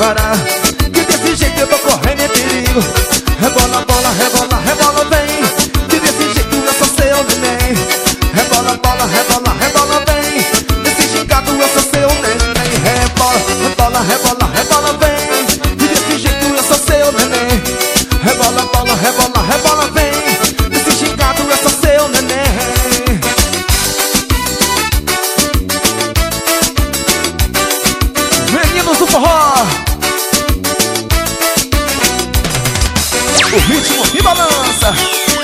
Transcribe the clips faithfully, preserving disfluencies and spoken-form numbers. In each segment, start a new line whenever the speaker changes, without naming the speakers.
varar, que desse jeito eu tô correndo em perigo. Rebola, bola, rebola, rebola, vem, que desse jeito eu sou seu neném. Rebola, bola, rebola, rebola, vem, desse gingado eu sou seu neném. Rebola, rebola, rebola, rebola, vem, que desse jeito eu sou seu neném. Rebola, bola, rebola, rebola, vem, desse gingado eu sou seu neném. Meninos do forró, o ritmo me balança.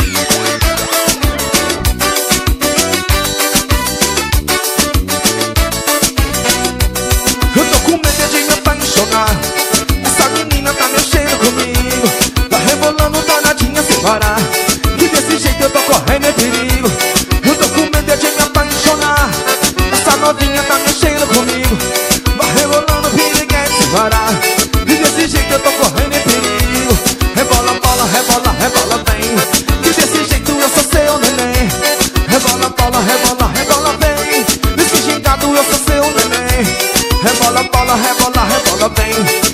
Eu tô com medo de me apaixonar, essa menina tá mexendo comigo, tá rebolando danadinha sem parar, que desse jeito eu tô correndo em perigo. Eu tô com medo de me apaixonar, essa novinha tá mexendo comigo, vai rebolando piriguete sem parar, que desse jeito eu tô correndo em perigo. Rebola, bola, rebola, rebola, vem, que desse jeito eu sou seu neném. Rebola, bola, rebola, rebola, vem, desse gingado eu sou seu neném. Rebola, bola, rebola, rebola, vem,